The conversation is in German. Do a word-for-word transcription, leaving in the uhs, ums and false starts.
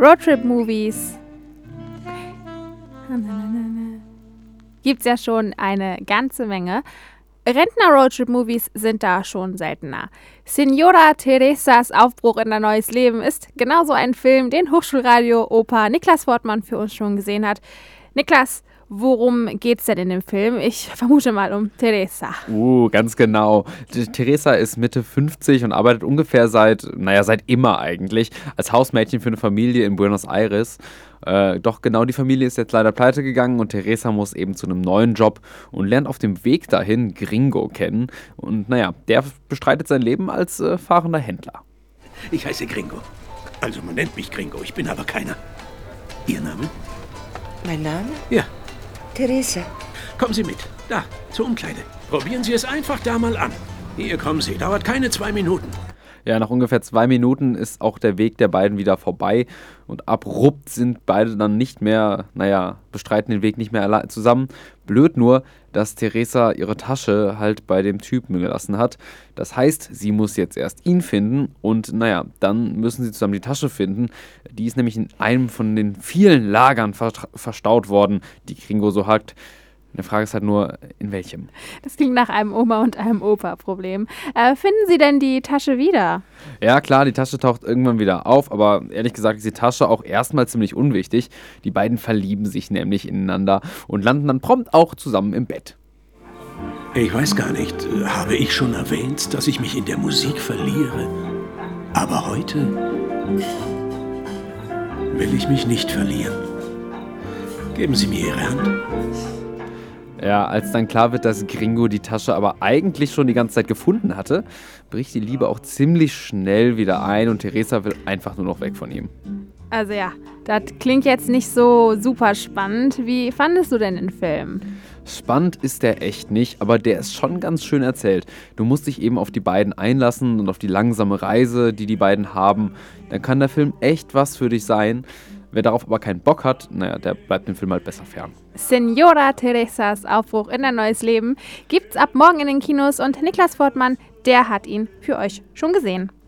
Roadtrip-Movies gibt's ja schon eine ganze Menge. Rentner-Roadtrip-Movies sind da schon seltener. Signora Teresas Aufbruch in ein neues Leben ist genauso ein Film, den Hochschulradio-Opa Niklas Wortmann für uns schon gesehen hat. Niklas, worum geht's denn in dem Film? Ich vermute mal um Teresa. Uh, ganz genau. Die Teresa ist Mitte fünfzig und arbeitet ungefähr seit, naja, seit immer eigentlich, als Hausmädchen für eine Familie in Buenos Aires. Äh, doch genau die Familie ist jetzt leider pleite gegangen und Teresa muss eben zu einem neuen Job und lernt auf dem Weg dahin Gringo kennen. Und naja, der bestreitet sein Leben als äh, fahrender Händler. Ich heiße Gringo. Also man nennt mich Gringo, ich bin aber keiner. Ihr Name? Mein Name? Ja. Teresa. Kommen Sie mit. Da, zur Umkleide. Probieren Sie es einfach da mal an. Hier kommen Sie, dauert keine zwei Minuten. Ja, nach ungefähr zwei Minuten ist auch der Weg der beiden wieder vorbei und abrupt sind beide dann nicht mehr, naja, bestreiten den Weg nicht mehr alle zusammen. Blöd nur, dass Teresa ihre Tasche halt bei dem Typen gelassen hat. Das heißt, sie muss jetzt erst ihn finden und naja, dann müssen sie zusammen die Tasche finden. Die ist nämlich in einem von den vielen Lagern ver- verstaut worden, die Gringo so hat. Die Frage ist halt nur, in welchem? Das klingt nach einem Oma- und einem Opa-Problem. Äh, finden Sie denn die Tasche wieder? Ja, klar, die Tasche taucht irgendwann wieder auf, aber ehrlich gesagt ist die Tasche auch erstmal ziemlich unwichtig. Die beiden verlieben sich nämlich ineinander und landen dann prompt auch zusammen im Bett. Ich weiß gar nicht, habe ich schon erwähnt, dass ich mich in der Musik verliere? Aber heute will ich mich nicht verlieren. Geben Sie mir Ihre Hand. Ja, als dann klar wird, dass Gringo die Tasche aber eigentlich schon die ganze Zeit gefunden hatte, bricht die Liebe auch ziemlich schnell wieder ein und Teresa will einfach nur noch weg von ihm. Also ja, das klingt jetzt nicht so super spannend. Wie fandest du denn den Film? Spannend ist der echt nicht, aber der ist schon ganz schön erzählt. Du musst dich eben auf die beiden einlassen und auf die langsame Reise, die die beiden haben. Dann kann der Film echt was für dich sein. Wer darauf aber keinen Bock hat, naja, der bleibt dem Film halt besser fern. Signora Teresas Aufbruch in ein neues Leben gibt's ab morgen in den Kinos und Niklas Wortmann, der hat ihn für euch schon gesehen.